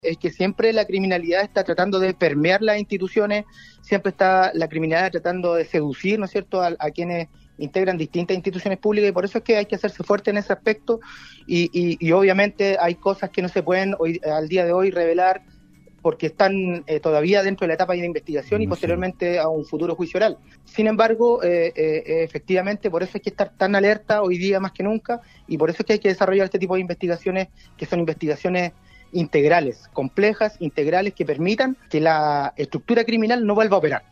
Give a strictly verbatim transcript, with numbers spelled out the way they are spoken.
Es que siempre la criminalidad está tratando de permear las instituciones, siempre está la criminalidad tratando de seducir, ¿no es cierto?, a, a quienes integran distintas instituciones públicas, y por eso es que hay que hacerse fuerte en ese aspecto, y, y, y obviamente hay cosas que no se pueden hoy, al día de hoy revelar porque están eh, todavía dentro de la etapa de investigación y posteriormente a un futuro juicio oral. Sin embargo, eh, eh, efectivamente, por eso hay que estar tan alerta hoy día más que nunca, y por eso es que hay que desarrollar este tipo de investigaciones, que son investigaciones integrales, complejas, integrales, que permitan que la estructura criminal no vuelva a operar.